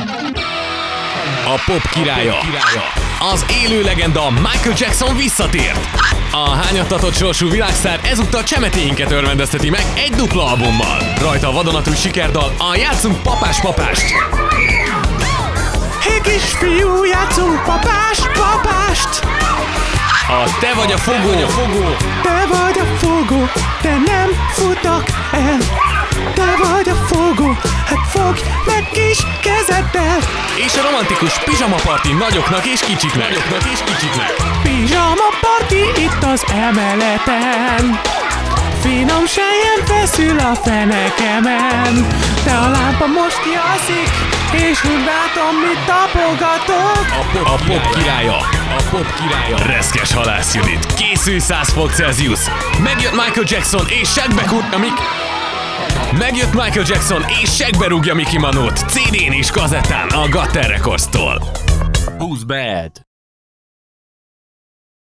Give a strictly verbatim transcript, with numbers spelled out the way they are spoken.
A pop királya, az élő legenda Michael Jackson visszatért. A hányattatott sorsú világsztár ezúttal csemetéinket örvendezteti meg egy dupla albummal. Rajta a vadonatúj sikerdal a Játszunk papás-papást. Hé kisfiú, játszunk papás-papást. A Te vagy a fogó, Te vagy a fogó, de nem futok el. Te vagy a fogó, hát fogj meg kis kezeddel. és a romantikus pizsama parti nagyoknak és kicsiknek. Nagyoknak és kicsiknek. Pizsama parti itt az emeleten. Finom sejjem feszül a fenekemen. De a lámpa most kialszik, és úgy látom, mit tapogatok. A pop, a pop királya, a pop királya, Reszkes Halász Judit. Készülj száz fok Celsius. Megjött Michael Jackson és segbe kurja Mik... Megjött Michael Jackson és segbe rúgja Mickey Manót cé dén és kazettán a Gutter Records-tól. Who's bad?